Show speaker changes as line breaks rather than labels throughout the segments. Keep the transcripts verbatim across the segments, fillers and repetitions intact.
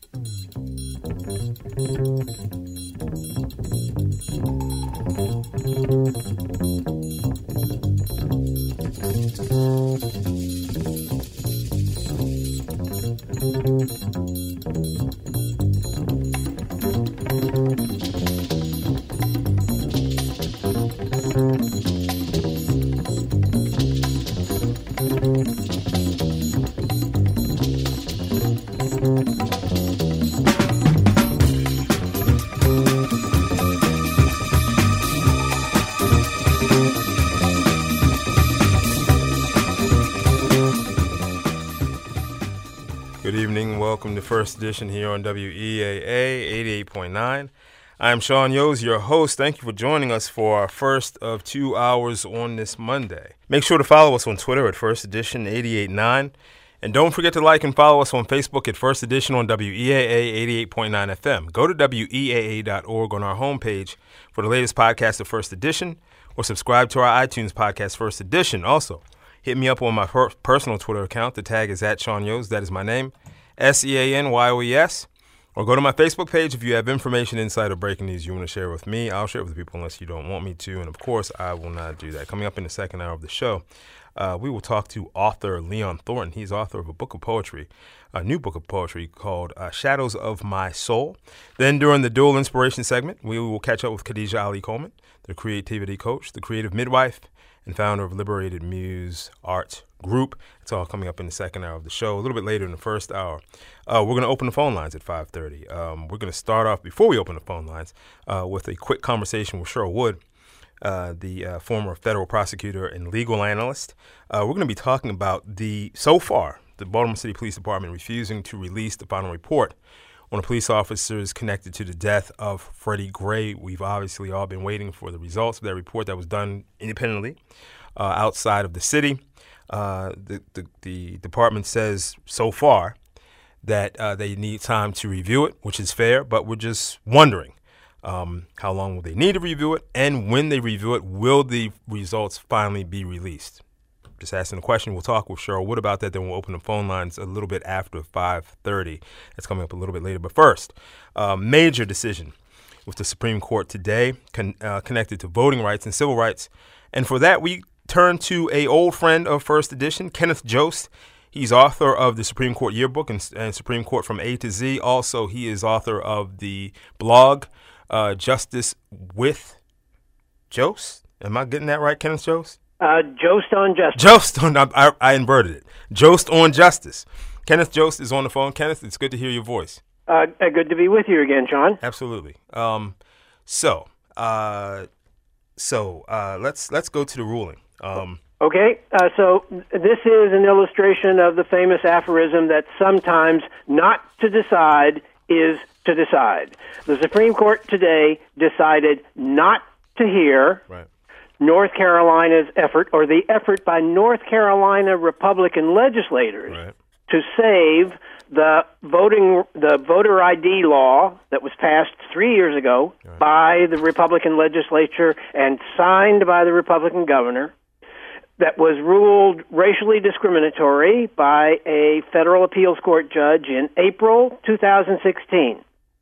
Good evening. Welcome to First Edition here on W E A A eighty-eight point nine. I'm Sean Yos, your host. Thank you for joining us for our first of two hours on this Monday. Make sure to follow us on Twitter at First Edition eighty-eight point nine. And don't forget to like and follow us on Facebook at First Edition on W E A A eighty-eight point nine F M. Go to W E A A dot org on our homepage for the latest podcast of First Edition, or subscribe to our iTunes podcast, First Edition. Also, hit me up on my per- personal Twitter account. The tag is at Sean Yos. That is my name, S E A N Y O E S. Or go to my Facebook page if you have information, insight, or breaking news you want to share with me. I'll share it with people unless you don't want me to. And, of course, I will not do that. Coming up in the second hour of the show, uh, we will talk to author Leon Thornton. He's author of a book of poetry, a new book of poetry called uh, Shadows of My Soul. Then during the Dual Inspiration segment, we will catch up with Khadijah Ali Coleman, the creativity coach, the creative midwife, and founder of Liberated Muse Art Group. It's all coming up in the second hour of the show. A little bit later in the first hour, uh, we're going to open the phone lines at five thirty. Um, we're going to start off, before we open the phone lines, uh, with a quick conversation with Cheryl Wood, uh, the uh, former federal prosecutor and legal analyst. Uh, we're going to be talking about the, so far, the Baltimore City Police Department refusing to release the final report on the police officers connected to the death of Freddie Gray. We've obviously all been waiting for the results of that report that was done independently uh, outside of the city. Uh, the, the, the department says so far that uh, they need time to review it, which is fair, but we're just wondering um, how long will they need to review it, and when they review it, will the results finally be released? Just asking the question. We'll talk with Cheryl Wood about that. Then we'll open the phone lines a little bit after five thirty. That's coming up a little bit later. But first, uh, major decision with the Supreme Court today con- uh, connected to voting rights and civil rights. And for that, we turn to a old friend of First Edition, Kenneth Jost. He's author of the Supreme Court Yearbook and, and Supreme Court from A to Z. Also, he is author of the blog, uh, Justice with Jost. Am I getting that right, Kenneth Jost?
Uh, Jost on Justice.
Jost on, I, I inverted it. Jost on Justice. Kenneth Jost is on the phone. Kenneth, it's good to hear your voice.
Uh, good to be with you again, Sean.
Absolutely. Um, so, uh, so uh, let's let's go to the ruling. Um,
okay. Uh, so this is an illustration of the famous aphorism that sometimes not to decide is to decide. The Supreme Court today decided not to hear.
Right.
North Carolina's effort, or the effort by North Carolina Republican legislators
Right.
to save the voting, the voter I D law that was passed three years ago
Right.
by the Republican legislature and signed by the Republican governor, that was ruled racially discriminatory by a federal appeals court judge in April two thousand sixteen.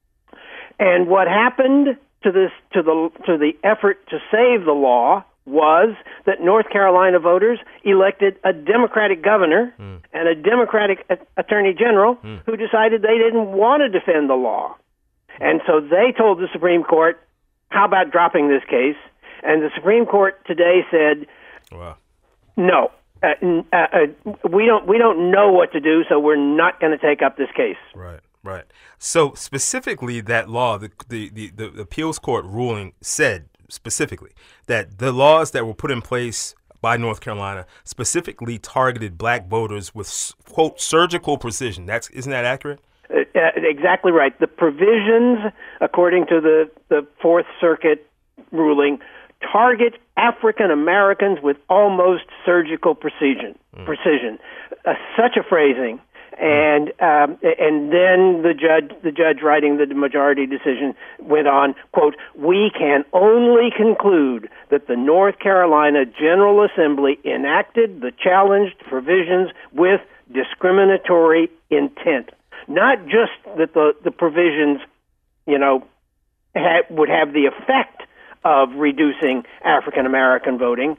And what happened to this to the to the effort to save the law was that North Carolina voters elected a Democratic governor mm. and a Democratic a- attorney general mm. who decided they didn't want to defend the law. And so they told the Supreme Court, how about dropping this case? And the Supreme Court today said,
wow.
no, uh, uh, uh, we don't we don't know what to do, so we're not going to take up this case.
Right. Right. So specifically, that law, the, the the the appeals court ruling said specifically that the laws that were put in place by North Carolina specifically targeted black voters with, quote, surgical precision. That's isn't that accurate?
Uh, uh, exactly right. The provisions, according to the, the Fourth Circuit ruling, target African Americans with almost surgical precision. Mm. Precision. Uh, such a phrasing. And um, and then the judge, the judge writing the majority decision went on, quote, we can only conclude that the North Carolina General Assembly enacted the challenged provisions with discriminatory intent. not just that the, the provisions, you know, ha- would have the effect of reducing African American voting.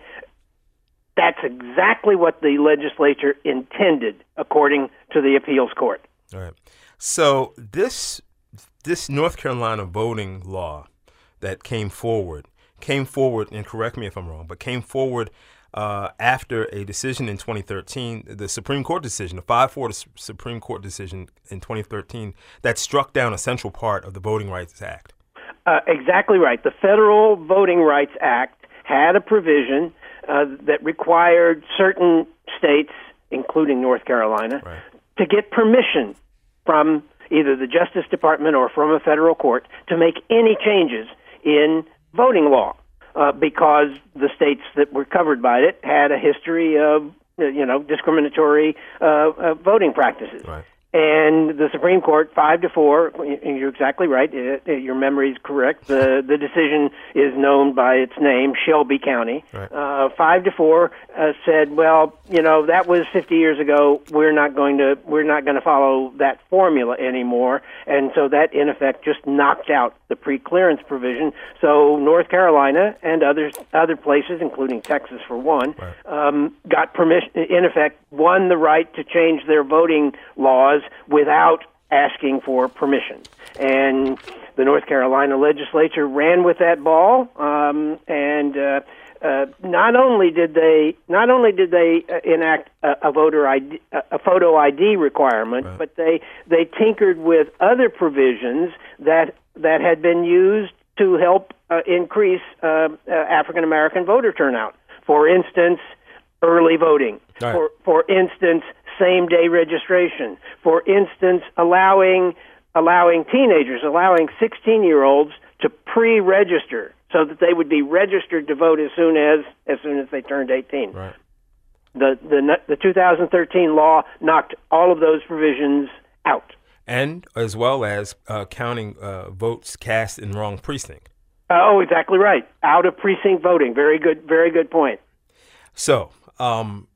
That's exactly what the legislature intended, according to the appeals court.
All right. So this this North Carolina voting law that came forward, came forward, and correct me if I'm wrong, but came forward uh, after a decision in twenty thirteen, the Supreme Court decision, a five four Supreme Court decision in twenty thirteen that struck down a central part of the Voting Rights Act.
Uh, exactly right. The Federal Voting Rights Act had a provision uh, that required certain states, including North Carolina, right, to get permission from either the Justice Department or from a federal court to make any changes in voting law, uh, because the states that were covered by it had a history of, you know, discriminatory uh, uh, voting practices.
Right.
And the Supreme Court, five to four, you're exactly right. Your memory is correct. The the decision is known by its name, Shelby County.
Right.
Uh, five to four uh, said, well, you know, that was fifty years ago. We're not going to we're not going to follow that formula anymore. And so that, in effect, just knocked out the pre-clearance provision. So North Carolina and others other places, including Texas for one,
right,
um, got permission. In effect, won the right to change their voting laws without asking for permission. And the North Carolina legislature ran with that ball, um, and uh, uh, not only did they not only did they uh, enact a, a voter I D, a photo I D requirement, right, but they they tinkered with other provisions that that had been used to help uh, increase uh, uh, African American voter turnout. For instance, early voting.
Right.
For for instance, same-day registration. For instance, allowing allowing teenagers, allowing sixteen-year-olds to pre-register so that they would be registered to vote as soon as as soon as they turned eighteen.
Right.
The the the two thousand thirteen law knocked all of those provisions out.
And as well as uh, counting uh, votes cast in wrong precinct.
Uh, oh, exactly right. Out of precinct voting. Very good. Very good point. So.
Um,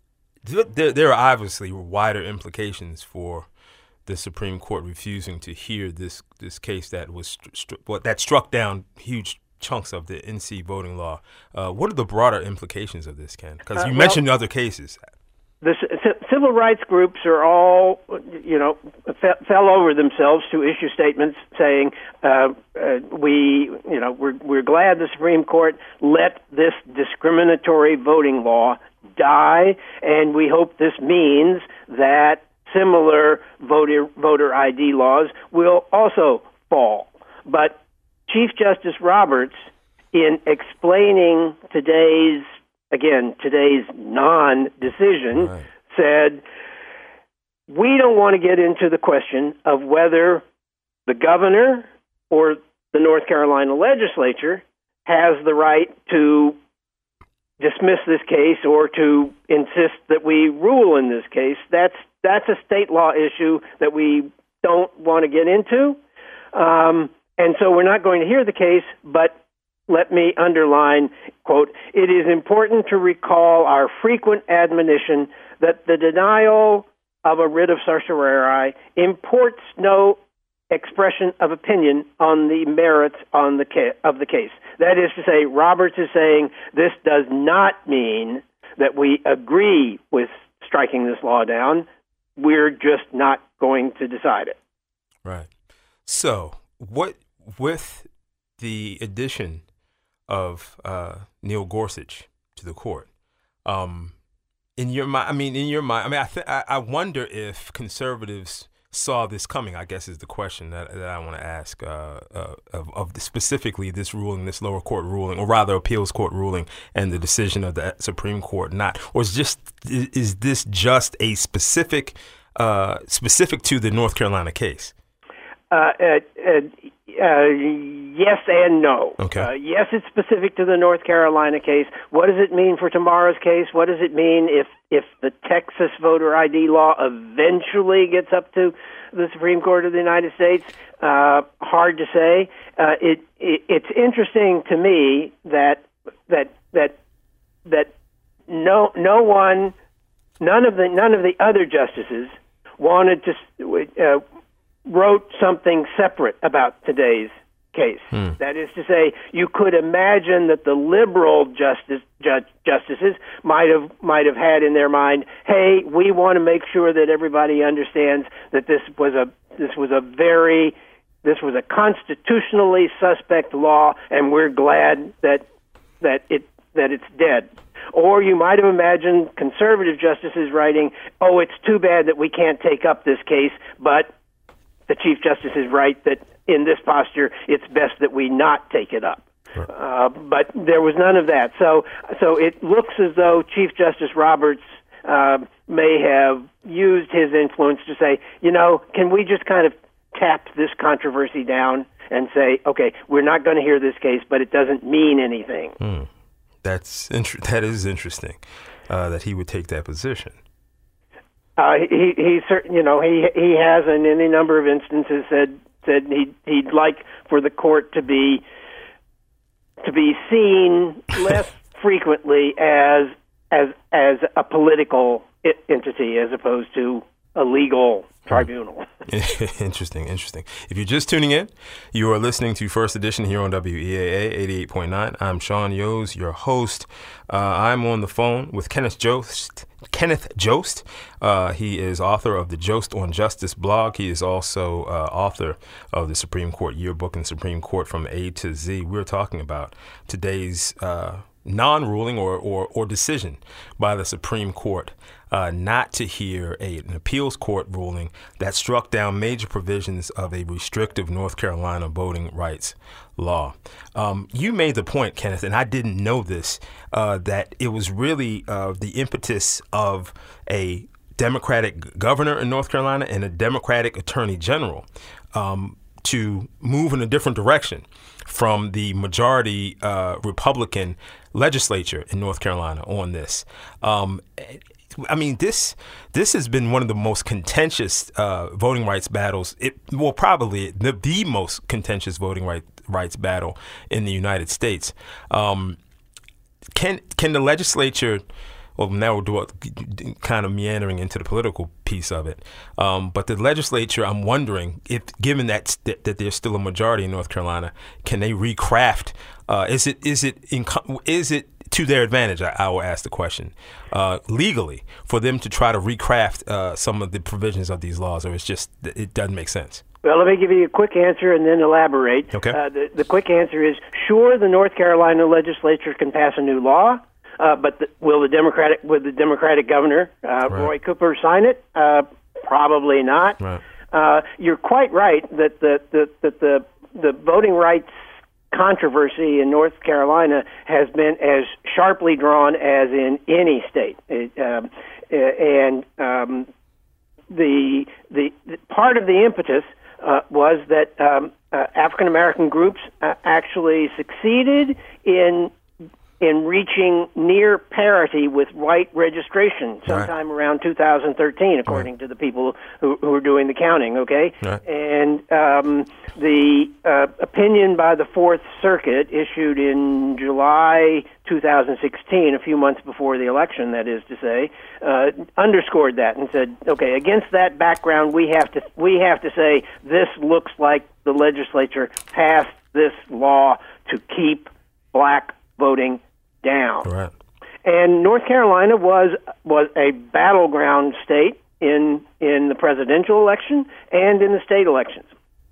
There, there are obviously wider implications for the Supreme Court refusing to hear this this case that was stru- stru- well, that struck down huge chunks of the N C voting law. Uh, what are the broader implications of this, Ken? Because you uh, well, mentioned other cases.
The c- civil rights groups are all, you know, f- fell over themselves to issue statements saying, uh, uh, we, you know, we're we're glad the Supreme Court let this discriminatory voting law die, and we hope this means that similar voter voter I D laws will also fall. But Chief Justice Roberts, in explaining today's Again, today's non-decision, right, said, we don't want to get into the question of whether the governor or the North Carolina legislature has the right to dismiss this case or to insist that we rule in this case. That's that's a state law issue that we don't want to get into. Um, and so we're not going to hear the case, but let me underline, quote, it is important to recall our frequent admonition that the denial of a writ of certiorari imports no expression of opinion on the merits on the ca- of the case. That is to say, Roberts is saying this does not mean that we agree with striking this law down. We're just not going to decide it.
Right. So, what with the addition of uh, Neil Gorsuch to the court, um, in your mind, I mean, in your mind, I mean, I, th- I I wonder if conservatives saw this coming, I guess is the question that, that I want to ask uh, uh, of, of the, specifically this ruling, this lower court ruling, or rather appeals court ruling, and the decision of the Supreme Court not, or is just is this just a specific uh, specific to the North Carolina case?
Uh, uh, uh, uh, yes and no.
Okay.
Uh, yes, it's specific to the North Carolina case. What does it mean for tomorrow's case? What does it mean if, if the Texas voter I D law eventually gets up to the Supreme Court of the United States? Uh, hard to say. Uh, it, it it's interesting to me that that that that no no one none of the none of the other justices wanted to uh, wrote something separate about today's case. Hmm. That is to say, you could imagine that the liberal justice ju- justices might have might have had in their mind, "Hey, we want to make sure that everybody understands that this was a this was a very this was a constitutionally suspect law, and we're glad that that it that it's dead." Or you might have imagined conservative justices writing, "Oh, it's too bad that we can't take up this case, but the Chief Justice is right that in this posture, it's best that we not take it up." Right. Uh, but there was none of that. So, so it looks as though Chief Justice Roberts uh, may have used his influence to say, you know, can we just kind of tap this controversy down and say, okay, we're not going to hear this case, but it doesn't mean anything.
Hmm. That's inter- that is interesting uh, that he would take that position.
Uh, he he certain you know he he has in any number of instances said said he he'd like for the court to be to be seen less frequently as as as a political entity as opposed to a legal tribunal.
Interesting, interesting. If you're just tuning in, you are listening to First Edition here on W E A A eighty-eight point nine. I'm Sean Yos, your host. Uh, I'm on the phone with Kenneth Jost. Kenneth Jost. Uh, he is author of the Jost on Justice blog. He is also uh, author of the Supreme Court Yearbook and Supreme Court from A to Z. We're talking about today's uh, non-ruling or, or, or decision by the Supreme Court uh, not to hear a, an appeals court ruling that struck down major provisions of a restrictive North Carolina voting rights law. Um, you made the point, Kenneth, and I didn't know this, uh, that it was really uh, the impetus of a Democratic governor in North Carolina and a Democratic attorney general um, to move in a different direction from the majority uh, Republican legislature in North Carolina on this. Um, I mean, this this has been one of the most contentious uh, voting rights battles. It well, probably the, the most contentious voting right, rights battle in the United States. Um, can can the legislature? Well, now we're doing, kind of meandering into the political piece of it. Um, but the legislature, I'm wondering if, given that that, that there's still a majority in North Carolina, can they recraft? Uh, is it is it in, is it to their advantage? I, I will ask the question uh, legally for them to try to recraft uh, some of the provisions of these laws, or it's just it doesn't make sense.
Well, let me give you a quick answer and then elaborate.
Okay.
Uh, the, the quick answer is sure, the North Carolina legislature can pass a new law. Uh, but the, will the Democratic, will the Democratic governor, uh, right. Roy Cooper, sign it? Uh, probably not.
Right.
Uh, you're quite right that the, the, that the, the voting rights controversy in North Carolina has been as sharply drawn as in any state. It, um, and um, the, the, the part of the impetus uh, was that um, uh, African American groups uh, actually succeeded in in reaching near parity with white registration sometime right. around two thousand thirteen, according right. to the people who, who are doing the counting, okay?
Right.
And um, the uh, opinion by the Fourth Circuit issued in July two thousand sixteen, a few months before the election, that is to say, uh, underscored that and said, okay, against that background, we have to we have to say this looks like the legislature passed this law to keep black voting down.
Right.
And North Carolina was was a battleground state in in the presidential election and in the state elections.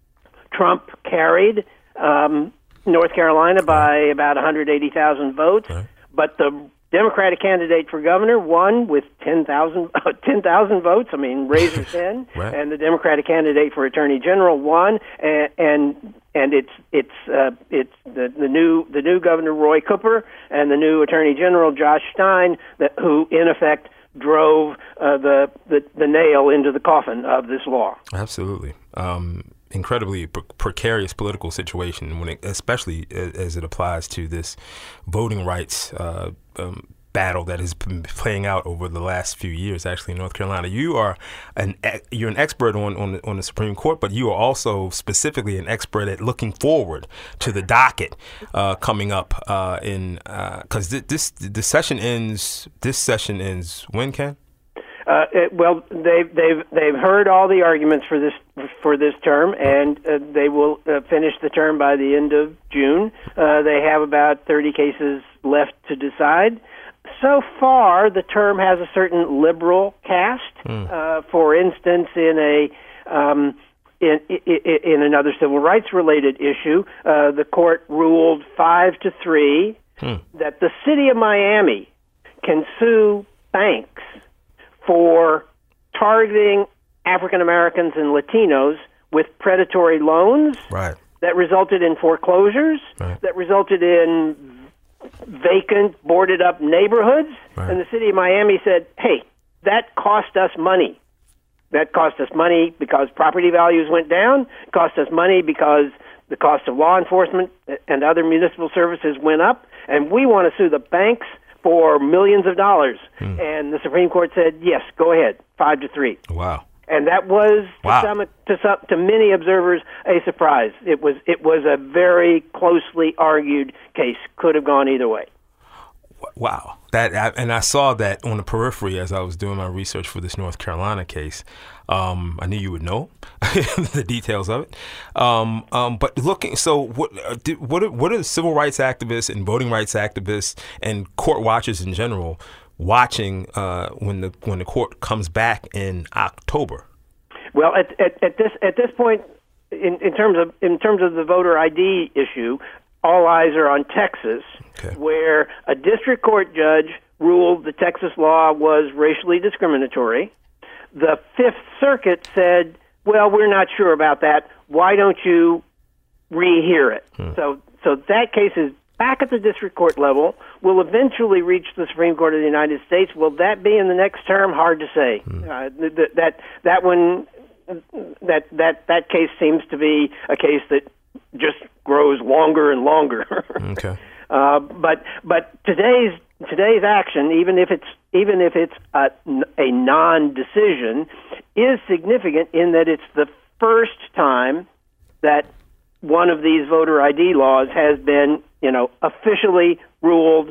Trump carried um, North Carolina by about one hundred eighty thousand votes, right. but the Democratic candidate for governor won with ten thousand uh, ten thousand votes. I mean, razor thin.
Right.
And the Democratic candidate for attorney general won, and and, and it's it's uh, it's the, the new the new governor Roy Cooper and the new attorney general Josh Stein that who in effect drove uh, the, the the nail into the coffin of this law.
Absolutely. Um, incredibly pre- precarious political situation, when it, especially as it applies to this voting rights uh, um, battle that has been playing out over the last few years, actually, in North Carolina. You are an you're an expert on on the, on the Supreme Court, but you are also specifically an expert at looking forward to the docket uh, coming up uh, in because uh, th- this the session ends. This session ends when, Ken?
Uh, it, well, they've they've they've heard all the arguments for this for this term, and uh, they will uh, finish the term by the end of June. Uh, they have about thirty cases left to decide. So far, the term has a certain liberal cast. Mm. Uh, for instance, in a um, in, in in another civil rights related issue, uh, the court ruled five to three mm. that the city of Miami can sue banks for targeting African Americans and Latinos with predatory loans
right.
that resulted in foreclosures, right. that resulted in vacant, boarded-up neighborhoods. Right. And the city of Miami said, hey, that cost us money. That cost us money because property values went down. It cost us money because the cost of law enforcement and other municipal services went up. And we want to sue the banks for millions of dollars. Hmm. And the Supreme Court said, yes, go ahead, five to three.
Wow.
And that was,
wow.
to, some, to, some, to many observers, a surprise. It was it was a very closely argued case. Could have gone either way.
Wow. That and I saw that on the periphery as I was doing my research for this North Carolina case. Um, I knew you would know the details of it. Um, um, but looking, so what? Uh, did, what? Are, what are the civil rights activists and voting rights activists and court watchers in general watching uh, when the when the court comes back in October?
Well, at, at, at this at this point, in, in terms of in terms of the voter I D issue, all eyes are on Texas, okay. where a district court judge ruled the Texas law was racially discriminatory. The Fifth Circuit said, well, we're not sure about that. Why don't you rehear it? Hmm. So so that case is back at the district court level, will eventually reach the Supreme Court of the United States. Will that be in the next term? Hard to say. Hmm. Uh, th- that that one, that that that case seems to be a case that just grows longer and longer.
Okay.
Uh, but but today's today's action, even if it's even if it's a, a non-decision, is significant in that it's the first time that one of these voter I D laws has been, you know, officially ruled,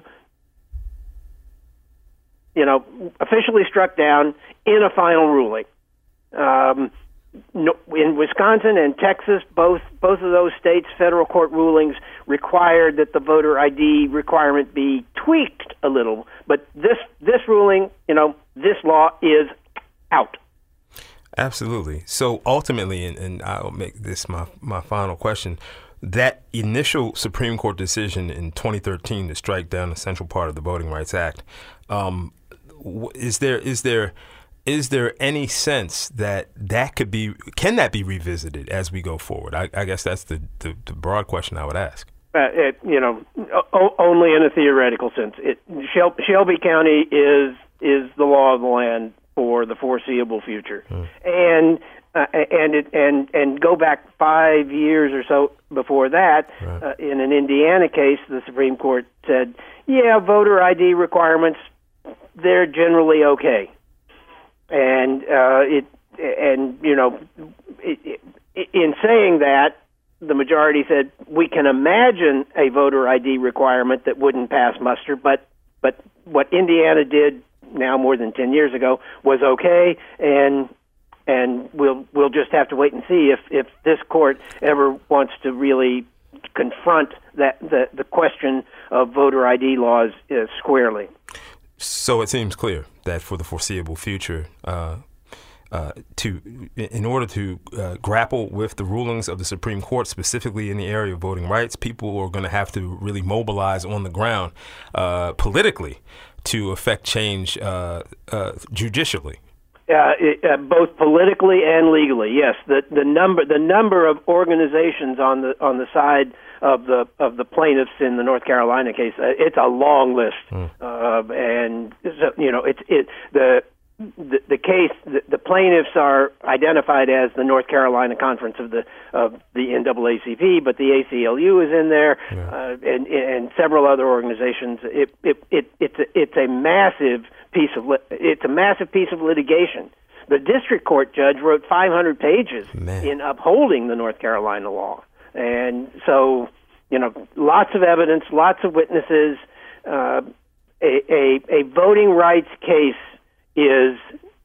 you know, officially struck down in a final ruling. Um, no, in Wisconsin and Texas, both both of those states' federal court rulings required that the voter I D requirement be tweaked a little. But this this ruling, you know, this law is out.
Absolutely. So ultimately, and, and I'll make this my, my final question, that initial Supreme Court decision in twenty thirteen to strike down the central part of the Voting Rights Act, um, is there is there is there any sense that that could be, can that be revisited as we go forward? I, I guess that's the, the, the broad question I would ask.
Uh, it, you know, o- only in a theoretical sense. It, Shel- Shelby County is is the law of the land for the foreseeable future, hmm. and uh, and it, and and go back five years or so before that, right. uh, in an Indiana case, the Supreme Court said, "Yeah, voter I D requirements, they're generally okay," and uh, it and you know, it, it, in saying that, the majority said we can imagine a voter I D requirement that wouldn't pass muster, but but what Indiana did now more than ten years ago was okay, and and we'll we'll just have to wait and see if, if this court ever wants to really confront that the, the question of voter I D laws uh, squarely.
So it seems clear that for the foreseeable future, uh, uh, to in order to uh, grapple with the rulings of the Supreme Court, specifically in the area of voting rights, people are going to have to really mobilize on the ground uh, politically to affect change uh, uh, judicially.
Uh, it, uh, both politically and legally, yes. The the number the number of organizations on the on the side of the of the plaintiffs in the North Carolina case, uh, it's a long list, mm. uh, and so, you know it's it the. The, the case, the, the plaintiffs are identified as the North Carolina Conference of the of the N double A C P, but the A C L U is in there, yeah. uh, and, and several other organizations. It, it, it, it's a, it's a massive piece of lit, it's a massive piece of litigation. The district court judge wrote five hundred pages Man. in upholding the North Carolina law, and so you know, lots of evidence, lots of witnesses. Uh, a, a a voting rights case is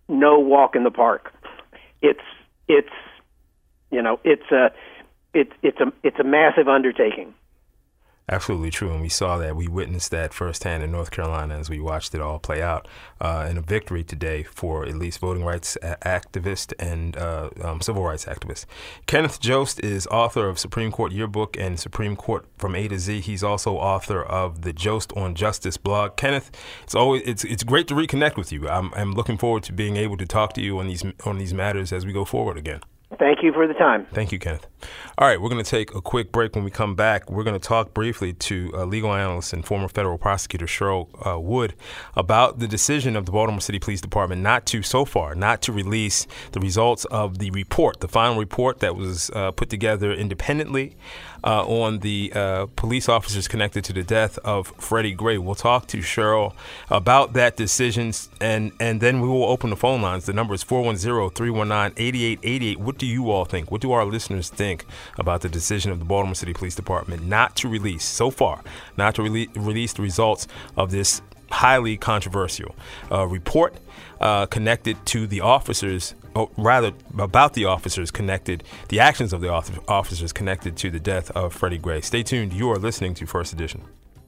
no walk in the park. It's it's you know it's a it's it's a it's a massive undertaking.
Absolutely true, and we saw that. We witnessed that firsthand in North Carolina as we watched it all play out uh, in a victory today for at least voting rights activists and uh, um, civil rights activists. Kenneth Jost is author of Supreme Court Yearbook and Supreme Court from A to Z. He's also author of the Jost on Justice blog. Kenneth, it's always it's it's great to reconnect with you. I'm I'm looking forward to being able to talk to you on these on these matters as we go forward again.
Thank you for the time.
Thank you, Kenneth. All right, we're going to take a quick break. When we come back, we're going to talk briefly to uh, legal analyst and former federal prosecutor Cheryl uh, Wood about the decision of the Baltimore City Police Department not to, so far, not to release the results of the report, the final report that was uh, put together independently uh, on the uh, police officers connected to the death of Freddie Gray. We'll talk to Cheryl about that decision, and, and then we will open the phone lines. The number is four one zero, three one nine, eight eight eight eight. What do you all think? What do our listeners think about the decision of the Baltimore City Police Department not to release, so far, not to rele- release the results of this highly controversial uh, report uh, connected to the officers, or rather about the officers connected, the actions of the officers connected to the death of Freddie Gray? Stay tuned. You are listening to First Edition.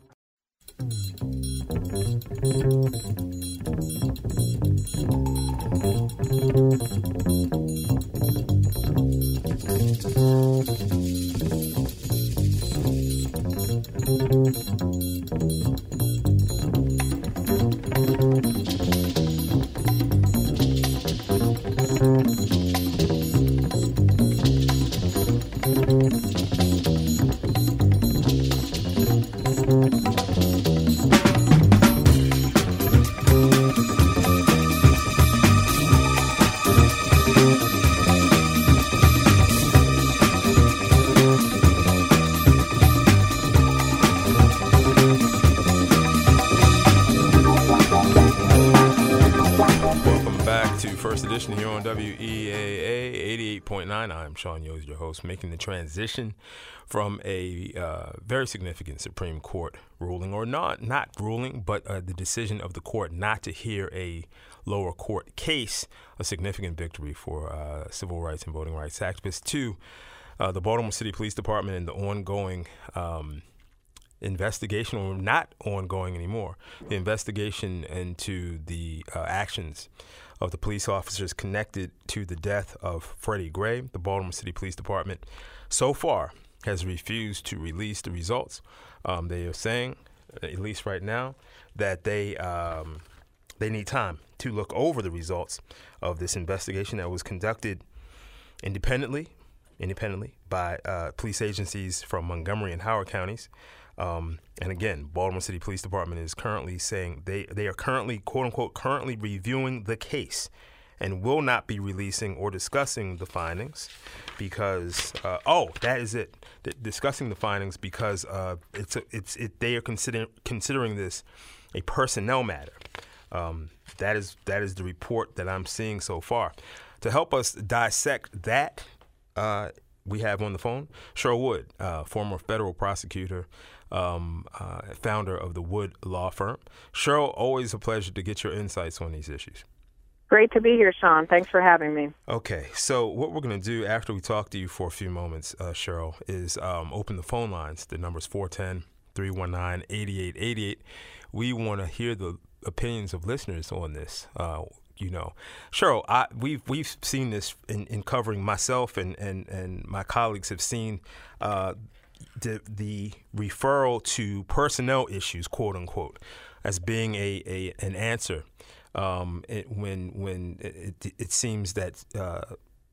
Here on W E A A eighty-eight point nine. I'm Sean Yoes, your host, making the transition from a uh, very significant Supreme Court ruling, or not not ruling, but uh, the decision of the court not to hear a lower court case, a significant victory for uh, civil rights and voting rights activists, to uh, the Baltimore City Police Department and the ongoing um, investigation, or not ongoing anymore, the investigation into the uh, actions of the police officers connected to the death of Freddie Gray. The Baltimore City Police Department so far has refused to release the results. Um, they are saying, at least right now, that they um, they need time to look over the results of this investigation that was conducted independently, independently by uh, police agencies from Montgomery and Howard counties. Um, and again, Baltimore City Police Department is currently saying they, they are currently, quote unquote, currently reviewing the case and will not be releasing or discussing the findings because, uh, oh, that is it, D- discussing the findings because uh, it's a, it's it, they are considering considering this a personnel matter. Um, that is that is the report that I'm seeing so far. To help us dissect that, uh, we have on the phone Cheryl Wood, uh, former federal prosecutor, um, uh, founder of the Wood Law Firm. Cheryl, always a pleasure to get your insights on these issues.
Great to be here, Sean. Thanks for having me.
Okay, so what we're going to do after we talk to you for a few moments, uh, Cheryl, is um, open the phone lines. The number's four one zero, three one nine, eight eight eight eight. We want to hear the opinions of listeners on this. Uh, you know, Cheryl, I, we've we've seen this in, in covering myself and, and, and my colleagues have seen uh, the the referral to personnel issues, quote unquote, as being a, a an answer um, it, when when it, it, it seems that uh,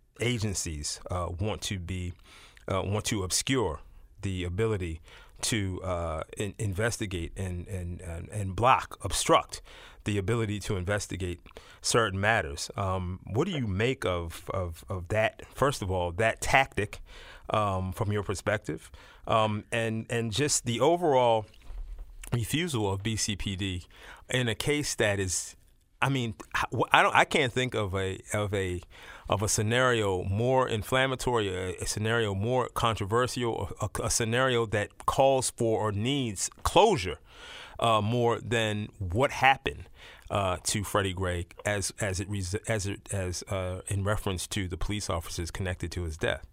agencies uh, want to be uh, want to obscure the ability to uh, in, investigate and, and, and, and block, obstruct the ability to investigate certain matters. Um, what do you make of, of, of that, first of all, that tactic um, from your perspective, um, and, and just the overall refusal of B C P D in a case that is, I mean, I don't, I can't think of a of a of a scenario more inflammatory, a, a scenario more controversial, a, a scenario that calls for or needs closure uh, more than what happened uh, to Freddie Gray as as it as it as uh, in reference to the police officers connected to his death?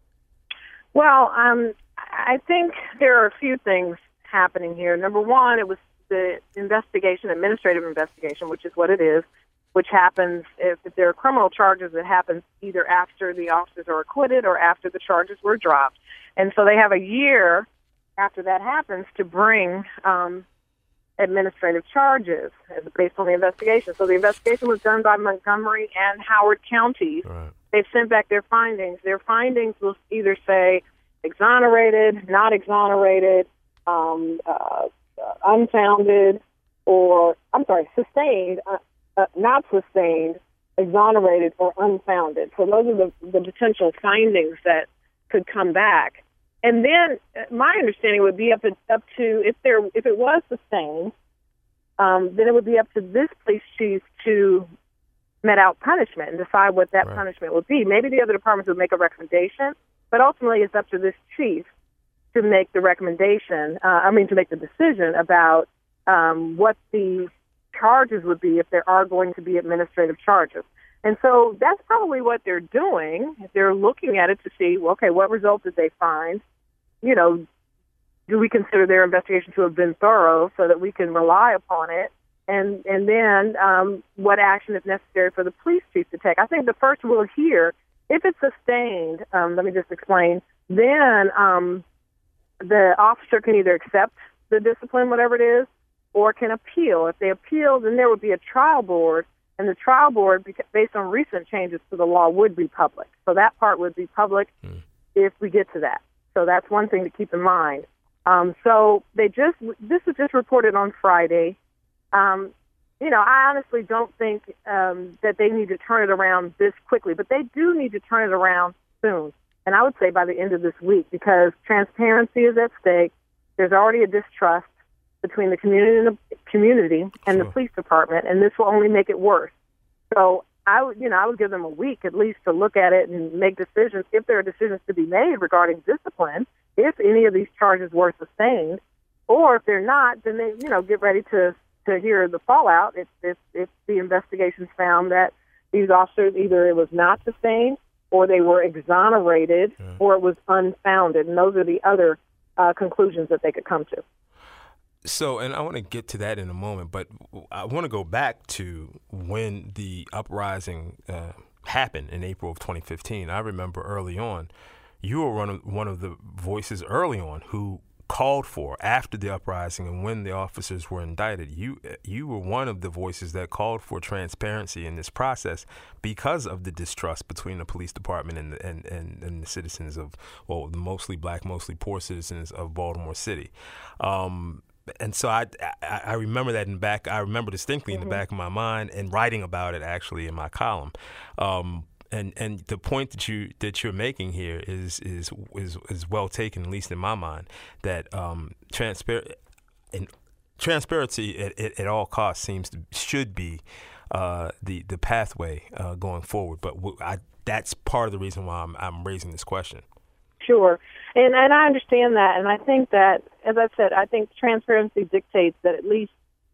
Well, um, I think there are a few things happening here. Number one, it was the investigation, administrative investigation, which is what it is, which happens if, if there are criminal charges, it happens either after the officers are acquitted or after the charges were dropped. And so they have a year after that happens to bring um, administrative charges based on the investigation. So the investigation was done by Montgomery and Howard counties. Right. They've sent back their findings. Their findings will either say exonerated, not exonerated, um, uh, uh, unfounded, or, I'm sorry, sustained, uh, uh, not sustained, exonerated, or unfounded. So those are the, the potential findings that could come back. And then uh, my understanding would be up to, up to if there if it was sustained, um, then it would be up to this police chief to met out punishment and decide what that right. punishment would be. Maybe the other departments would make a recommendation, but ultimately it's up to this chief to make the recommendation, uh, I mean to make the decision about um, what the charges would be if there are going to be administrative charges. And so that's probably what they're doing. They're looking at it to see, well, okay, what results did they find? You know, do we consider their investigation to have been thorough so that we can rely upon it? And and then um, what action is necessary for the police chief to take? I think the first we'll hear, if it's sustained, um, let me just explain, then um, the officer can either accept the discipline, whatever it is, or can appeal. If they appeal, then there would be a trial board, and the trial board, based on recent changes to the law, would be public. So that part would be public mm. if we get to that. So that's one thing to keep in mind. Um, so they just this was just reported on Friday. Um, you know, I honestly don't think um, that they need to turn it around this quickly, but they do need to turn it around soon. And I would say by the end of this week, because transparency is at stake. There's already a distrust between the community and the community and sure. the police department, and this will only make it worse. So I would, you know, I would give them a week at least to look at it and make decisions if there are decisions to be made regarding discipline, if any of these charges were sustained, or if they're not, then they, you know, get ready to, to hear the fallout if, if if the investigations found that these officers either it was not sustained or they were exonerated yeah. or it was unfounded, and those are the other uh, conclusions that they could come to.
So, and I want to get to that in a moment, but I want to go back to when the uprising uh, happened in April of twenty fifteen. I remember early on, you were one of, one of the voices early on who called for, after the uprising and when the officers were indicted, you you were one of the voices that called for transparency in this process because of the distrust between the police department and the, and, and, and the citizens of, well, the mostly black, mostly poor citizens of Baltimore City. Um, And so I, I, I remember that in the back. I remember distinctly in the back of my mind and writing about it actually in my column. Um, and and the point that you that you're making here is is is, is well taken, at least in my mind. That um, transpar- and transparency at, at, at all costs seems to should be uh, the the pathway uh, going forward. But w- I, that's part of the reason why I'm I'm raising this question.
Sure. And and I understand that, and I think that, as I said, I think transparency dictates that at least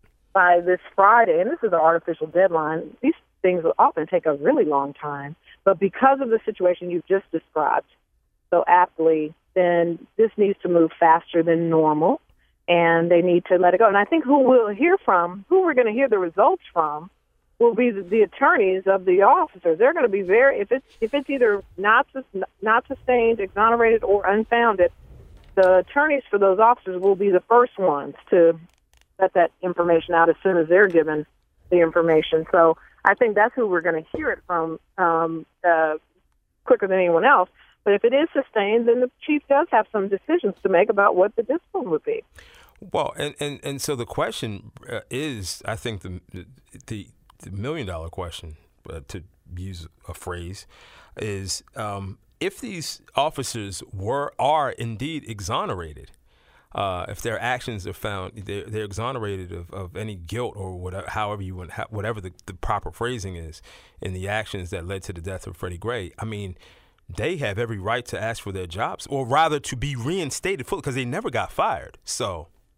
by this Friday, and this is an artificial deadline, these things will often take a really long time, but because of the situation you've just described so aptly, then this needs to move faster than normal, and they need to let it go. And I think who we'll hear from, who we're going to hear the results from, will be the, the attorneys of the officers. They're going to be very, if it's if it's either not not sustained, exonerated, or unfounded, the attorneys for those officers will be the first ones to let that information out as soon as they're given the information. So I think that's who we're going to hear it from um, uh, quicker than anyone else. But if it is sustained, then the chief does have some decisions to make about what the discipline would be.
Well, and, and, and so the question uh, is, I think the the The million dollar question, uh, to use a phrase, is um, if these officers were are indeed exonerated, uh, if their actions are found, they're, they're exonerated of, of any guilt or whatever, however you want, whatever the, the proper phrasing is, in the actions that led to the death of Freddie Gray. I mean, they have every right to ask for their jobs, or rather to be reinstated fully, because they never got fired. So,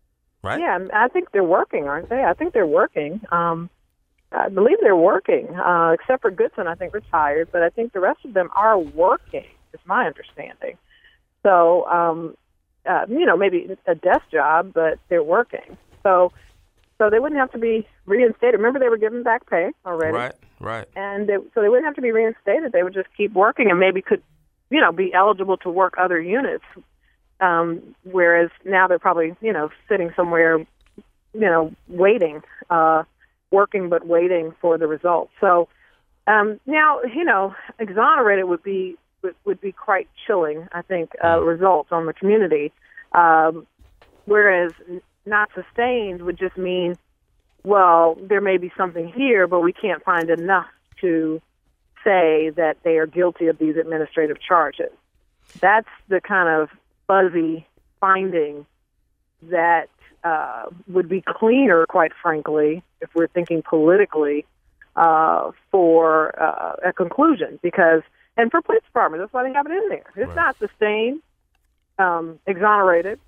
right?
Yeah, I think they're working, aren't they? I think they're working. Um, I believe they're working, uh, except for Goodson, I think, retired. But I think the rest of them are working, is my understanding. So, um, uh, you know, maybe a desk job, but they're working. So so they wouldn't have to be reinstated. Remember, they were giving back pay already.
Right, right.
And they, so they wouldn't have to be reinstated. They would just keep working and maybe could, you know, be eligible to work other units. Um, whereas now they're probably, you know, sitting somewhere, you know, waiting, uh, working but waiting for the results. So um, now, you know, exonerated would be would, would be quite chilling, I think, uh, results on the community. Um, whereas not sustained would just mean, well, there may be something here, but we can't find enough to say that they are guilty of these administrative charges. That's the kind of fuzzy finding that uh, would be cleaner, quite frankly, if we're thinking politically, uh, for uh, a conclusion. Because, and for police departments, that's why they have it in there. It's
Right.
not sustained, um, exonerated,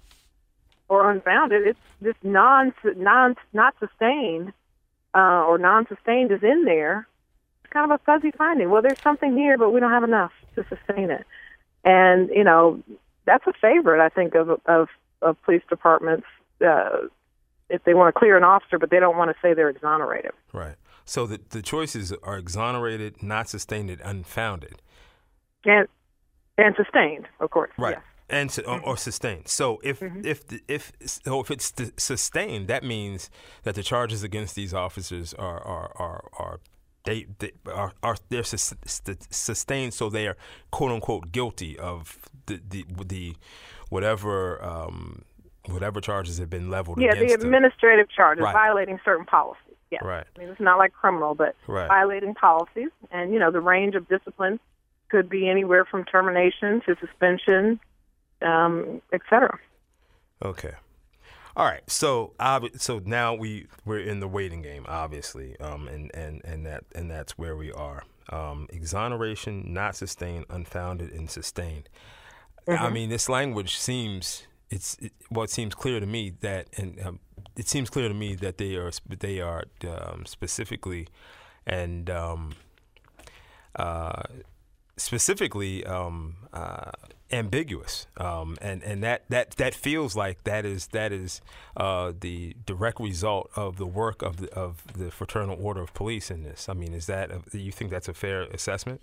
or unfounded. It's just non, non, not sustained, uh, or non-sustained is in there. It's kind of a fuzzy finding. Well, there's something here, but we don't have enough to sustain it. And, you know, that's a favorite, I think, of of, of police departments, uh, if they want to clear an officer, but they don't want to say they're exonerated.
Right. So the, the choices are exonerated, not sustained, and unfounded.
And and sustained, of course.
Right.
Yes.
And su- or, or sustained. So if
Mhm.
if the, if so if it's the sustained, that means that the charges against these officers are are are, are they, they are, are they're sus- sustained, so they are quote unquote guilty of the the, the whatever um, whatever charges have been leveled
Yeah,
against
the
them.
administrative charges,
Right.
violating certain policies. Yeah.
Right.
I mean, it's not like criminal, but
Right.
violating policies. And, you know, the range of discipline could be anywhere from termination to suspension, um, et cetera.
Okay. All right. So obvi- so now we we're in the waiting game, obviously, um, and, and, and that and that's where we are. Um, exoneration, not sustained, unfounded, and sustained.
Mm-hmm.
I mean, this language seems it's it, well, it seems clear to me that, and um, it seems clear to me that they are they are um, specifically and um, uh, specifically um, uh, ambiguous, um, and and that, that, that feels like that is that is uh, the direct result of the work of the of the Fraternal Order of Police in this. I mean, is that a, you think that's a fair assessment?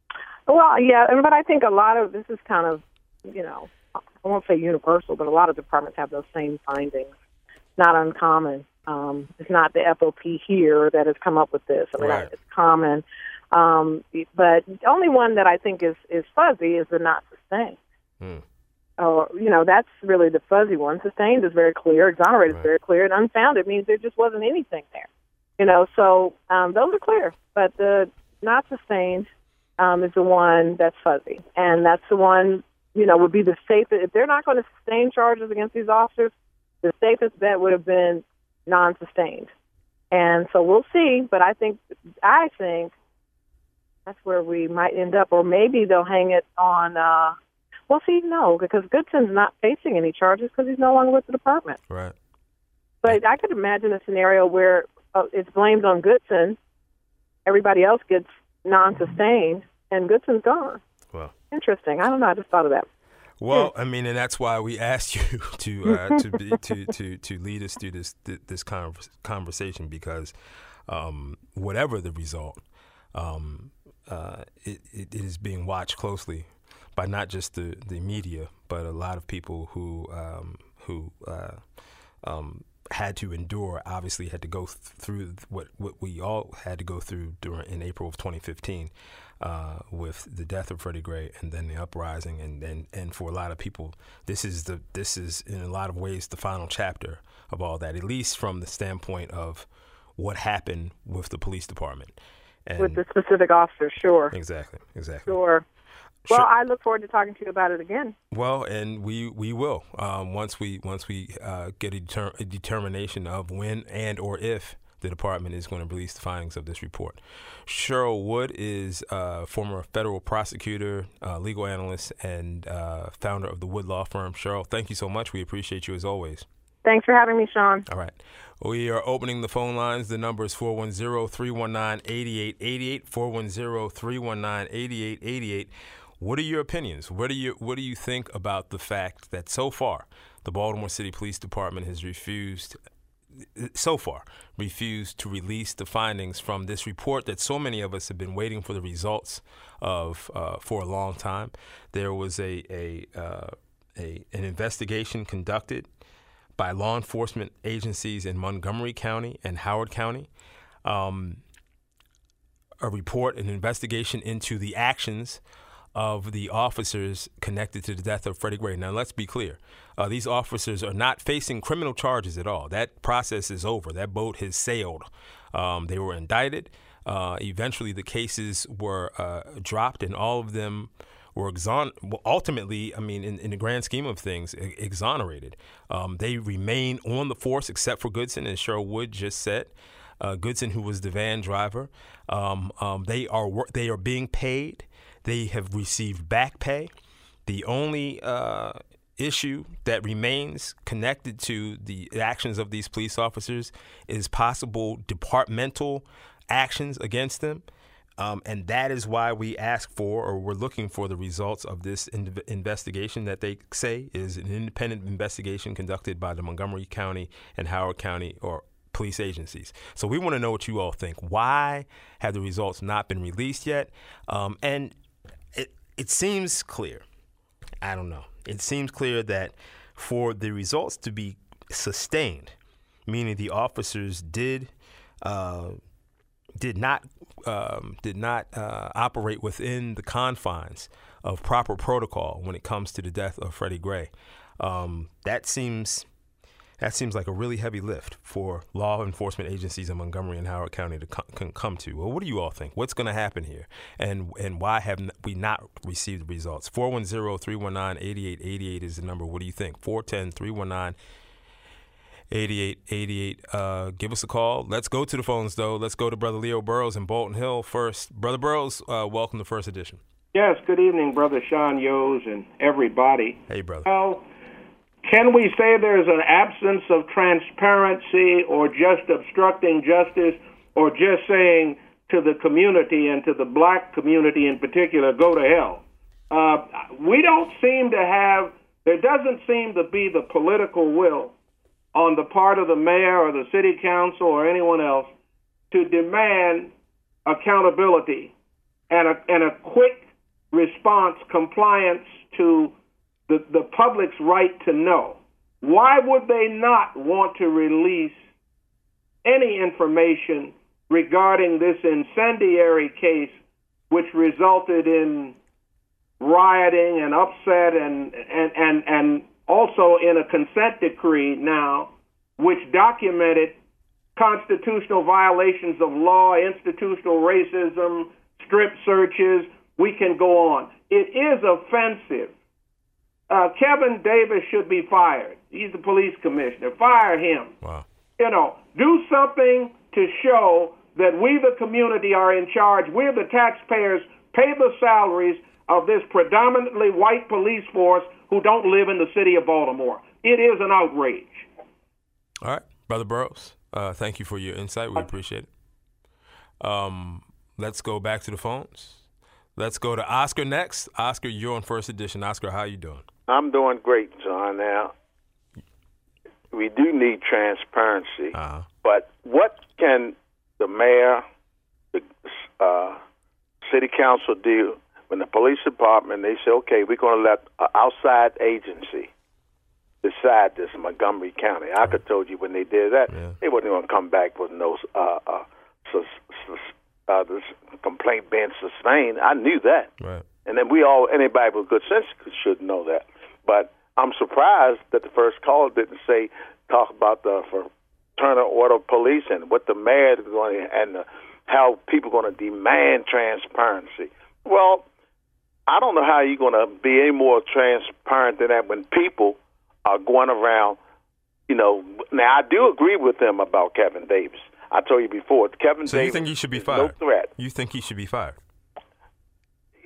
Well, yeah, and- but I think a lot of this is kind of, you know, I won't say universal, but a lot of departments have those same findings. Not uncommon. Um, it's not the F O P here that has come up with this. I mean,
Right.
it's common. Um, but the only one that I think is, is fuzzy is the not sustained.
Hmm.
Or, you know, that's really the fuzzy one. Sustained is very clear. Exonerated
Right.
is very clear. And unfounded means there just wasn't anything there. You know, so um, those are clear. But the not sustained um, is the one that's fuzzy. And that's the one, you know, would be the safest. If they're not going to sustain charges against these officers, the safest bet would have been non-sustained. And so we'll see. But I think, I think that's where we might end up. Or maybe they'll hang it on, uh, well, see, no, because Goodson's not facing any charges because he's no longer with the department.
Right.
But I could imagine a scenario where uh, it's blamed on Goodson, everybody else gets non-sustained, and Goodson's gone.
Well.
Interesting. I don't know. I just thought of that.
Well, I mean, and that's why we asked you to uh, to, be, to to to lead us through this this converse, conversation because um, whatever the result, um, uh, it, it is being watched closely by not just the, the media, but a lot of people who um, who uh, um, had to endure, obviously had to go th- through what, what we all had to go through during in April of twenty fifteen. Uh, with the death of Freddie Gray and then the uprising, and, and, and for a lot of people, this is the this is in a lot of ways the final chapter of all that, at least from the standpoint of what happened with the police department. And
With the specific officer, sure.
Exactly, exactly.
Sure. Well,
Sure.
I look forward to talking to you about it again.
Well, and we we will um, once we once we uh, get a, deter- a determination of when and or if the department is going to release the findings of this report. Cheryl Wood is a uh, former federal prosecutor, uh, legal analyst, and uh, founder of the Wood Law Firm. Cheryl, thank you so much. We appreciate you as always.
Thanks for having me, Sean.
All right. We are opening the phone lines. The number is four one zero, three one nine, eight eight eight eight, four one zero, three one nine, eight eight eight eight. What are your opinions? What do you what do you think about the fact that so far the Baltimore City Police Department has refused so far refused to release the findings from this report that so many of us have been waiting for the results of uh, for a long time? There was a a, uh, a an investigation conducted by law enforcement agencies in Montgomery County and Howard County, um, a report, an investigation into the actions of the officers connected to the death of Freddie Gray. Now, let's be clear. Uh, these officers are not facing criminal charges at all. That process is over. That boat has sailed. Um, they were indicted. Uh, eventually, the cases were uh, dropped, and all of them were exon- well, ultimately, I mean, in, in the grand scheme of things, e- exonerated. Um, they remain on the force except for Goodson, as Cheryl Wood just said. Uh, Goodson, who was the van driver, um, um, they are wor- they are being paid. They have received back pay. The only uh, issue that remains connected to the actions of these police officers is possible departmental actions against them. Um, and that is why we ask for, or we're looking for, the results of this in- investigation that they say is an independent investigation conducted by the Montgomery County and Howard County or police agencies. So we want to know what you all think. Why have the results not been released yet? Um, and it, it seems clear. I don't know. It seems clear that for the results to be sustained, meaning the officers did uh, did not um, did not uh, operate within the confines of proper protocol when it comes to the death of Freddie Gray. Um, that seems that seems like a really heavy lift for law enforcement agencies in Montgomery and Howard County to com- come to. Well, what do you all think? What's going to happen here, and and why have we not received the results? four one zero, three one nine, eight eight eight eight is the number. What do you think? four one zero, three one nine, eight eight eight eight. Uh, give us a call. Let's go to the phones, though. Let's go to Brother Leo Burrows in Bolton Hill first. Brother Burrows, uh, welcome to First Edition.
Yes, good evening, Brother Sean Yos and everybody.
Hey, brother.
Well, can we say there's an absence of transparency or just obstructing justice or just saying to the community and to the black community in particular, go to hell? Uh, we don't seem to have, there doesn't seem to be the political will on the part of the mayor or the city council or anyone else to demand accountability and a, and a quick response, compliance to the, the public's right to know. Why would they not want to release any information regarding this incendiary case which resulted in rioting and upset and and, and, and also in a consent decree now, which documented constitutional violations of law, institutional racism, strip searches? We can go on. It is offensive. Uh, Kevin Davis should be fired. He's the police commissioner. Fire him.
Wow.
You know, do something to show that we, the community, are in charge. We're the taxpayers, pay the salaries of this predominantly white police force who don't live in the city of Baltimore. It is an outrage.
All right, Brother Burrows, uh, thank you for your insight. We appreciate it. Um, let's go back to the phones. Let's go to Oscar next. Oscar, you're on First Edition. Oscar, how you doing?
I'm doing great, John. Now, we do need transparency,
uh-huh.
but what can the mayor, the uh, city council do when the police department, they say, okay, we're going to let an outside agency decide this in Montgomery County? I could have told you when they did that,
yeah.
they wasn't going to come back with no uh, uh, sus- sus- uh, this complaint being sustained. I knew that.
Right.
And then we all, anybody with good sense should know that. But I'm surprised that the first call didn't say, talk about the fraternal order of police and what the mayor is going to, and the, how people are going to demand transparency. Well, I don't know how you're going to be any more transparent than that when people are going around, you know. Now, I do agree with them about Kevin Davis. I told you before, Kevin
so
Davis.
You think he should be
is
fired?
No threat.
You think he should be fired?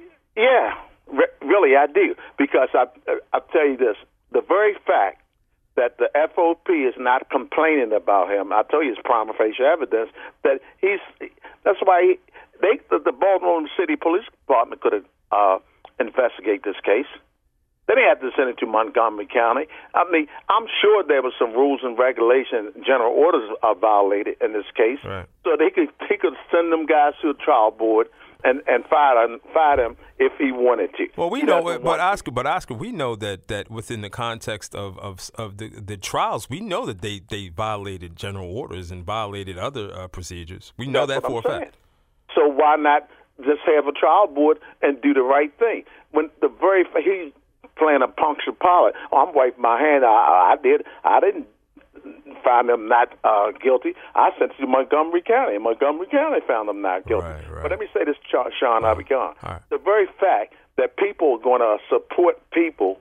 Yeah, re- really, I do. Because I, I tell you this: the very fact that the F O P is not complaining about him. I tell you, it's prima facie evidence that he's. That's why he, they, the, the Baltimore City Police Department could uh, investigate this case. They didn't have to send it to Montgomery County. I mean, I'm sure there were some rules and regulations, general orders are violated in this case.
Right.
So they could they could send them guys to a trial board and and fire them, fire them if he wanted to.
Well, we
he
know, but
want
Oscar, but Oscar, we know that, that within the context of of, of the, the trials, we know that they, they violated general orders and violated other uh, procedures. We know
That's
that
what
for
I'm
a fact.
saying. So why not just have a trial board and do the right thing? When the very he. Playing a puncture pilot. Oh, I'm wiping my hand. I, I did. I didn't find them not uh, guilty. I sent it to Montgomery County. Montgomery County found them not guilty.
Right, right.
But let me say this, Sean, I'll be gone.
Right.
The very fact that people are going to support people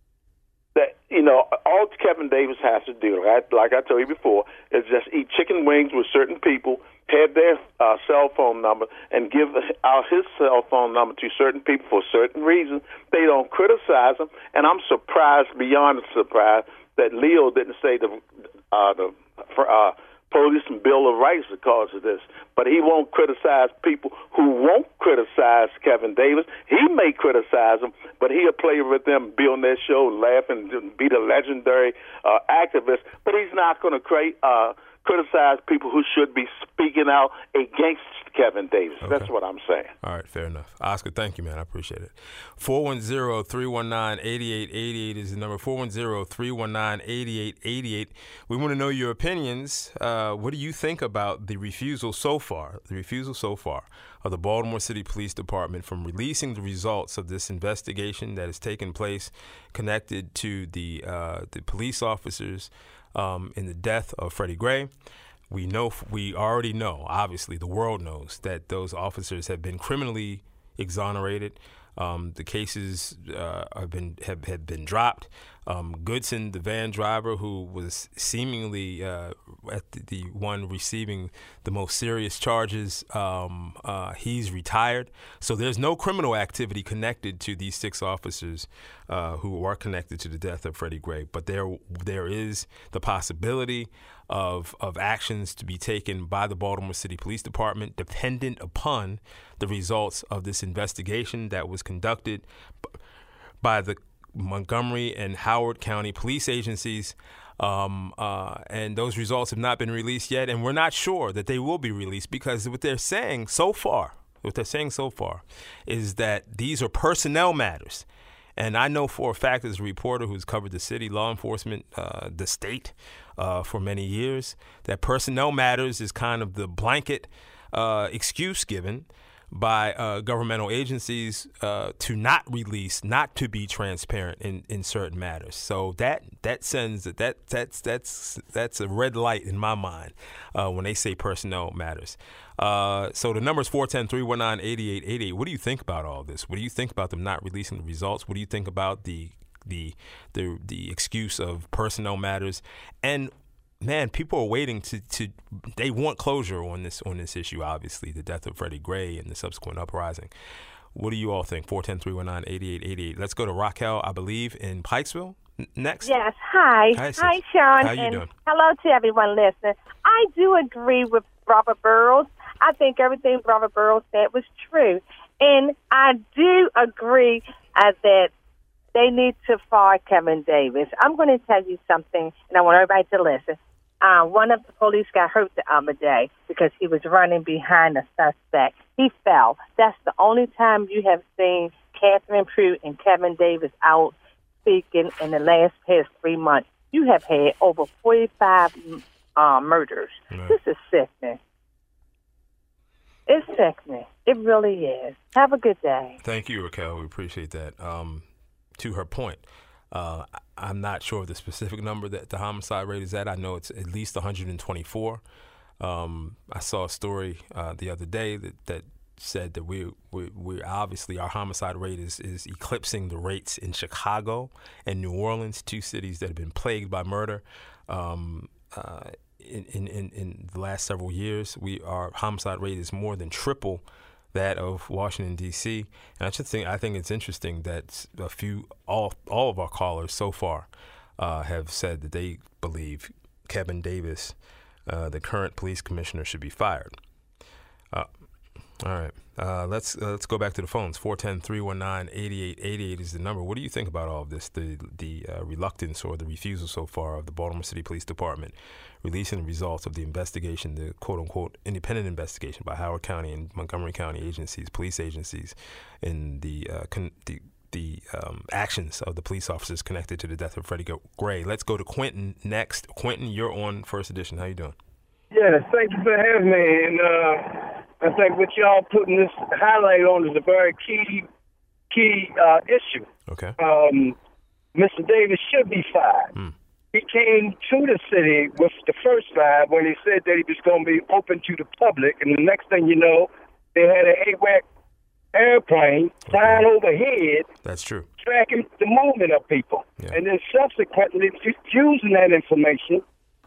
that, you know, all Kevin Davis has to do, right, like I told you before, is just eat chicken wings with certain people, have their uh, cell phone number, and give out his cell phone number to certain people for certain reasons. They don't criticize him, and I'm surprised, beyond surprised, that Leo didn't say the uh, the uh, police and Bill of Rights because of this. But he won't criticize people who won't criticize Kevin Davis. He may criticize him, but he'll play with them, be on their show, laugh, and be the legendary uh, activist. But he's not going to create. Uh, criticize people who should be speaking out against Kevin Davis.
Okay.
That's what I'm saying.
All right, fair enough. Oscar, thank you, man. I appreciate it. four one zero, three one nine, eight eight eight eight is the number, four one zero, three one nine, eight eight eight eight. We want to know your opinions. Uh, what do you think about the refusal so far, the refusal so far of the Baltimore City Police Department from releasing the results of this investigation that has taken place connected to the uh, the police officers Um, in the death of Freddie Gray? We know, we already know, obviously the world knows, that those officers have been criminally exonerated. Um, the cases uh, have been have, have been dropped. Um, Goodson, the van driver who was seemingly uh, at the, the one receiving the most serious charges, um, uh, he's retired. So there's no criminal activity connected to these six officers uh, who are connected to the death of Freddie Gray. But there there is the possibility of of actions to be taken by the Baltimore City Police Department dependent upon the results of this investigation that was conducted by the Montgomery and Howard County police agencies. Um, uh, and those results have not been released yet, and we're not sure that they will be released, because what they're saying so far, what they're saying so far is that these are personnel matters. And I know for a fact, as a reporter who's covered the city, law enforcement, uh, the state uh, for many years, that personnel matters is kind of the blanket uh, excuse given by uh, governmental agencies uh, to not release, not to be transparent in, in certain matters. So that that sends that that's that's that's a red light in my mind uh, when they say personnel matters. Uh, so the number is four one zero, three one nine, eight eight eight eight. What do you think about all this? What do you think about them not releasing the results? What do you think about the the the the excuse of personnel matters? And man, people are waiting to, to they want closure on this on this issue, obviously, the death of Freddie Gray and the subsequent uprising. What do you all think? four one zero, three one nine, eight eight eight eight. Let's go to Raquel, I believe, in Pikesville N- next.
Yes, hi.
Hi,
hi Sean.
How you
and
doing?
Hello to everyone listening. I do agree with Robert Burrows. I think everything Robert Burrows said was true. And I do agree uh, that they need to fire Kevin Davis. I'm going to tell you something, and I want everybody to listen. Uh, one of the police got hurt the other day because he was running behind a suspect. He fell. That's the only time you have seen Catherine Pruitt and Kevin Davis out speaking in the last past three months. You have had over forty-five uh, murders.
Right.
This is sickening. It's sickening. It really is. Have a good day.
Thank you, Raquel. We appreciate that. Um, to her point, uh, I'm not sure of the specific number that the homicide rate is at. I know it's at least one hundred twenty-four. Um, I saw a story uh, the other day that, that said that we we we obviously our homicide rate is is eclipsing the rates in Chicago and New Orleans, two cities that have been plagued by murder. Um, uh, in, in, in, in the last several years, we our homicide rate is more than triple that of Washington, D C. And I just think I think it's interesting that a few all all of our callers so far uh, have said that they believe Kevin Davis, uh, the current police commissioner, should be fired. Uh, all right. Uh, let's uh, let's go back to the phones. four one zero, three one nine, eight eight eight eight is the number. What do you think about all of this, the the uh, reluctance or the refusal so far of the Baltimore City Police Department releasing the results of the investigation, the quote-unquote independent investigation by Howard County and Montgomery County agencies, police agencies, in the uh, con- the, the um, actions of the police officers connected to the death of Freddie Gray? Let's go to Quentin next. Quentin, you're on First Edition. How you doing?
Yeah, thank you for having me. And uh, I think what y'all putting this highlight on is a very key, key uh, issue.
Okay.
Um, Mister Davis should be fired. Hmm. He came to the city with the first five when he said that he was going to be open to the public, and the next thing you know, they had an A W A C airplane flying okay. overhead.
That's true.
Tracking the movement of people. Yeah. And then subsequently using that information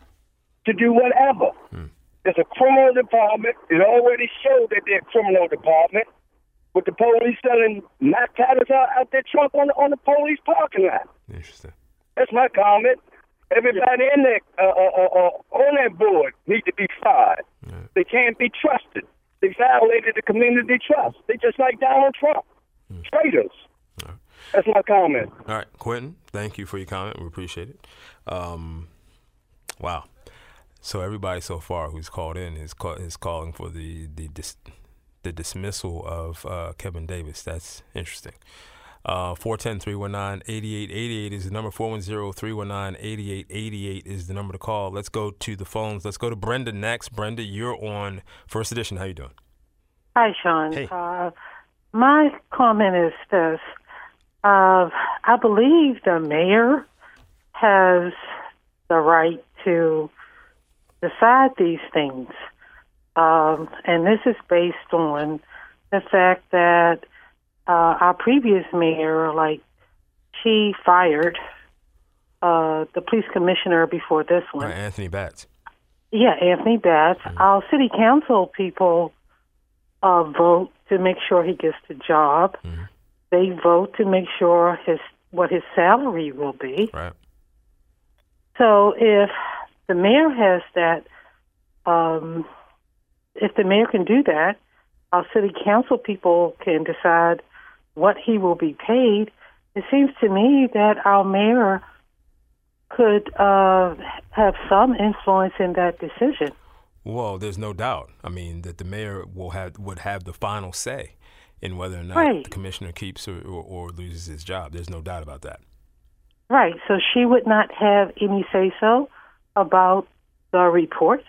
to do whatever. Hmm. There's a criminal department. It already showed that they're a criminal department with the police selling narcotics out, out their trunk on the, on the police parking lot.
Interesting.
That's my comment. Everybody in there uh, uh, uh, on that board need to be fired. Right. They can't be trusted. They violated the community trust. They just like Donald Trump. Hmm. Traitors. Right. That's my comment.
All right, Quentin, thank you for your comment. We appreciate it. Um, wow. So everybody so far who's called in is call, is calling for the the dis, the dismissal of uh, Kevin Davis. That's interesting. Uh, four one zero, three one nine, eight eight eight eight is the number. four one zero, three one nine, eight eight eight eight is the number to call. Let's go to the phones. Let's go to Brenda next. Brenda, you're on First Edition. How you doing?
Hi, Sean.
Hey.
Uh, my comment is this. Uh, I believe the mayor has the right to decide these things. Um, and this is based on the fact that uh, our previous mayor, like, she fired uh, the police commissioner before this one.
Right, Anthony Batts.
Yeah, Anthony Batts. Mm-hmm. Our city council people uh, vote to make sure he gets the job. Mm-hmm. They vote to make sure his what his salary will be.
Right.
So if the mayor has that, um, if the mayor can do that, our city council people can decide what he will be paid. It seems to me that our mayor could uh, have some influence in that decision.
Well, there's no doubt. I mean, that the mayor will have would have the final say in whether or not
right.
the commissioner keeps or, or, or loses his job. There's no doubt about that.
Right. So she would not have any say-so about the report?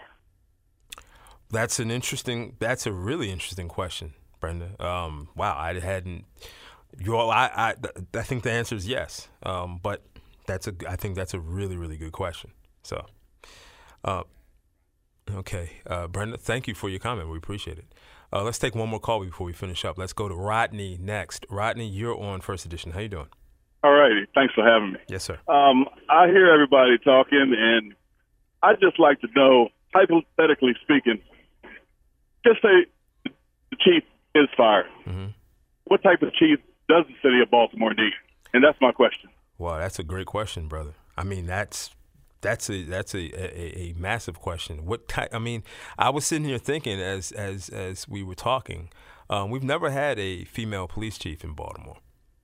That's an interesting, that's a really interesting question, Brenda. Um, wow, I hadn't, you all, I, I, I think the answer is yes. Um, but that's a, I think that's a really, really good question. So, uh, okay, uh, Brenda, thank you for your comment. We appreciate it. Uh, let's take one more call before we finish up. Let's go to Rodney next. Rodney, you're on First Edition. How you doing?
All righty. Thanks for having me.
Yes, sir.
Um, I hear everybody talking, and I'd just like to know, hypothetically speaking, just say the chief is fired. Mm-hmm. What type of chief does the city of Baltimore need? And that's my question.
Wow, that's a great question, brother. I mean, that's that's a that's a, a, a massive question. What type? I mean, I was sitting here thinking as as as we were talking, um, we've never had a female police chief in Baltimore.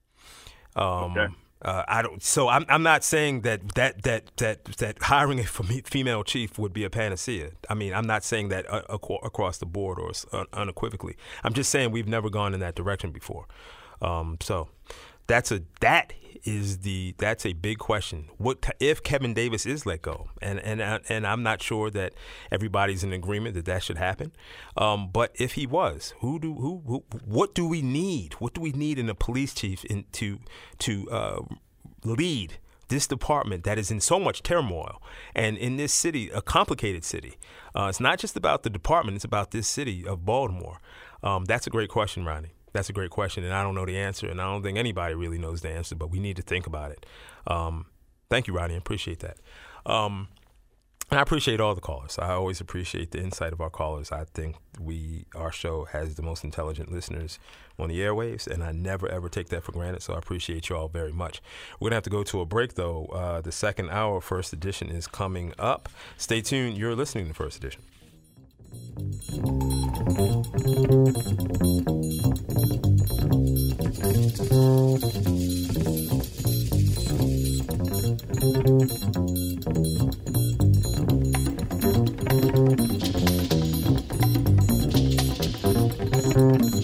Um, okay. Uh, I don't. So I'm. I'm not saying that that that that that hiring a female chief would be a panacea. I mean, I'm not saying that uh, across the board or uh, unequivocally. I'm just saying we've never gone in that direction before. Um, so that's a that is the that's a big question. What if Kevin Davis is let go? And and and I'm not sure that everybody's in agreement that that should happen. Um, but if he was, who do who, who what do we need? What do we need in a police chief in, to to uh, lead this department that is in so much turmoil and in this city, a complicated city? Uh, it's not just about the department; it's about this city of Baltimore. Um, that's a great question, Ronnie. That's a great question, and I don't know the answer, and I don't think anybody really knows the answer, but we need to think about it. Um, thank you, Rodney. I appreciate that. Um, And I appreciate all the callers. I always appreciate the insight of our callers. I think we, our show has the most intelligent listeners on the airwaves, and I never, ever take that for granted. So I appreciate you all very much. We're going to have to go to a break, though. Uh, the second hour of First Edition is coming up. Stay tuned. You're listening to First Edition. Thank you.